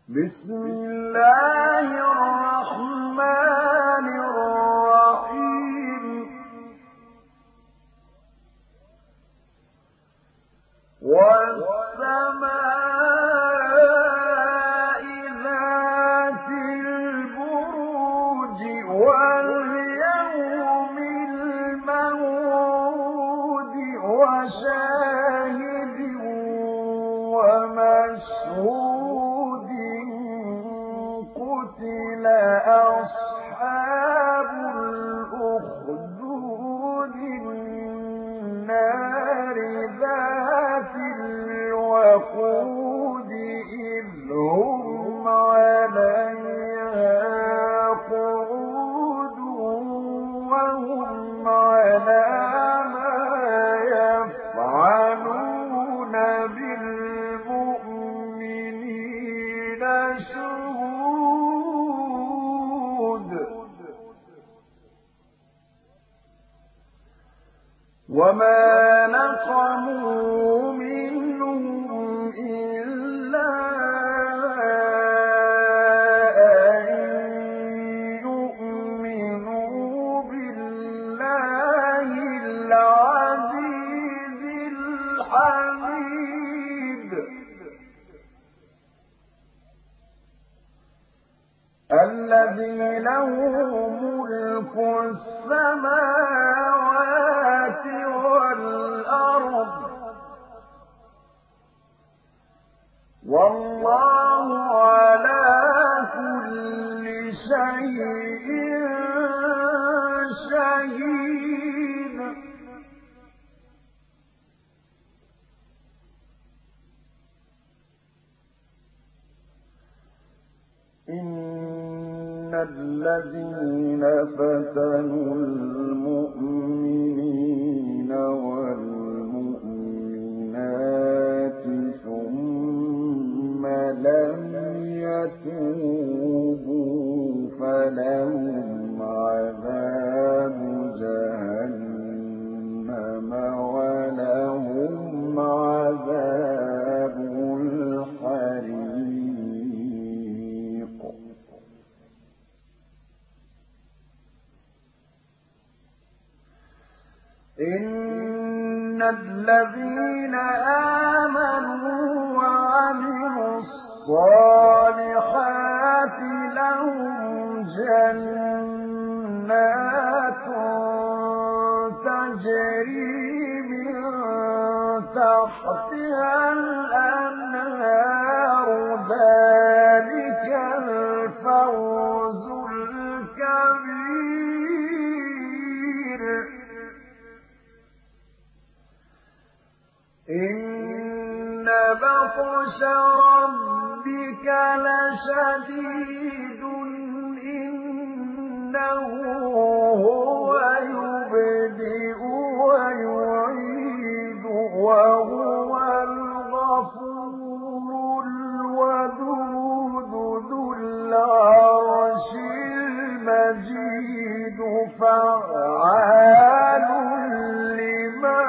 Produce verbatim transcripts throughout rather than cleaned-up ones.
بسم الله الرحمن الرحيم والسماء ذات البروج واليوم الموعود وشاهد ومشهود قتل أصحاب الأخدود النار ذات الوقود إذ هم عليها قعود وهم على ما يفعلون بالمؤمنين شهود وما نقموا منهم إلا أن يؤمنوا بالله العزيز الحميد الذي له ملك السماوات والأرض والله على كل شيء شهيد إن الذين فتنوا المؤمنين والمؤمنات ثم لم يتوبوا فلهم عذاب جهنم ولهم عذاب الحريق إن الذين آمنوا وعملوا الصالحات لهم جنات تجري من تحتها الأنهار ذلك الفوز الكبير إن بطش ربك لشديد إنه هو يبدئ ويعيد وهو الغفور الودود ذو العرش المجيد فعال لما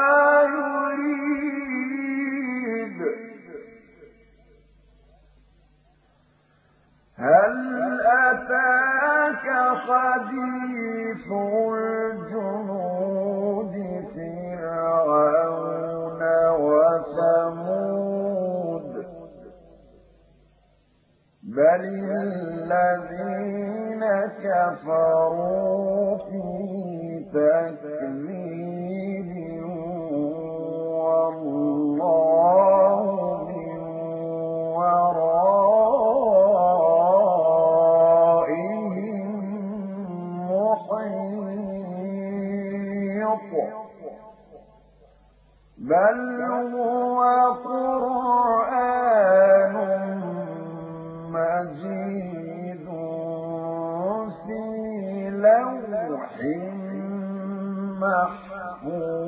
هل أتاك حديث الجنود فرعون وثمود بل الذين كفروا في تكذيب والله من ورائهم محيط بل هو قرآن مجيد في لوح محفوظ